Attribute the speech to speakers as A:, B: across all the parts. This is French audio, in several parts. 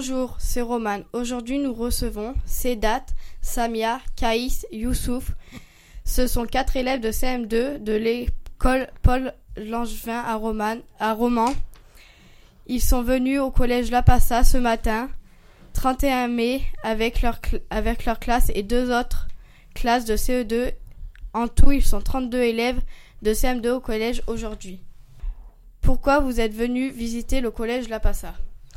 A: Bonjour, c'est Roman. Aujourd'hui, nous recevons Sedat, Samia, Caïs, Youssouf. Ce sont 4 élèves de CM2 de l'école Paul Langevin à Romans. Ils sont venus au collège La Passa ce matin, 31 mai, avec leur classe et 2 autres classes de CE2. En tout, ils sont 32 élèves de CM2 au collège aujourd'hui. Pourquoi vous êtes venus visiter le collège La Passa ?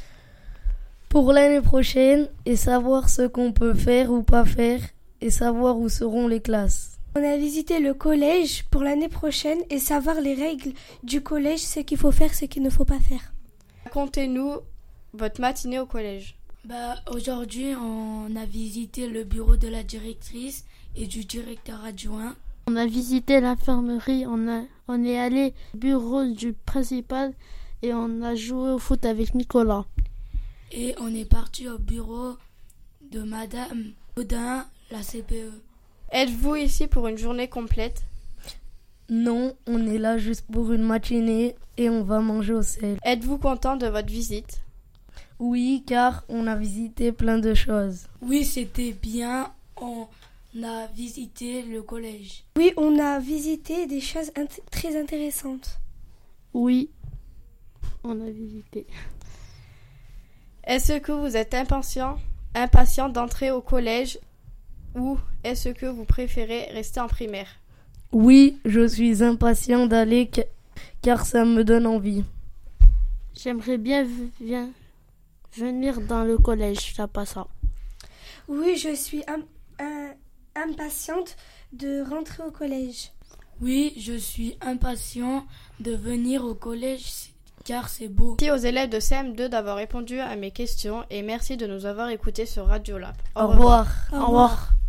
B: Pour l'année prochaine et savoir ce qu'on peut faire ou pas faire et savoir où seront les classes.
C: On a visité le collège pour l'année prochaine et savoir les règles du collège, ce qu'il faut faire, ce qu'il ne faut pas faire.
A: Racontez-nous votre matinée au collège.
D: Aujourd'hui, on a visité le bureau de la directrice et du directeur adjoint.
E: On a visité l'infirmerie, on est allé au bureau du principal et on a joué au foot avec Nicolas.
D: Et on est parti au bureau de Madame Audin, la CPE.
A: Êtes-vous ici pour une journée complète ?
B: Non, on est là juste pour une matinée et on va manger au sel.
A: Êtes-vous content de votre visite ?
B: Oui, car on a visité plein de choses.
D: Oui, c'était bien. On a visité le collège.
C: Oui, on a visité des choses très intéressantes.
E: Oui, on a visité.
A: Est-ce que vous êtes impatient d'entrer au collège ou est-ce que vous préférez rester en primaire ?
B: Oui, je suis impatient d'aller car ça me donne envie.
E: J'aimerais bien venir dans le collège La Passa.
C: Oui, je suis impatiente de rentrer au collège.
D: Oui, je suis impatient de venir au collège car c'est beau.
A: Merci aux élèves de CM2 d'avoir répondu à mes questions et merci de nous avoir écoutés sur Radio Lab.
B: Au revoir.
C: Au revoir.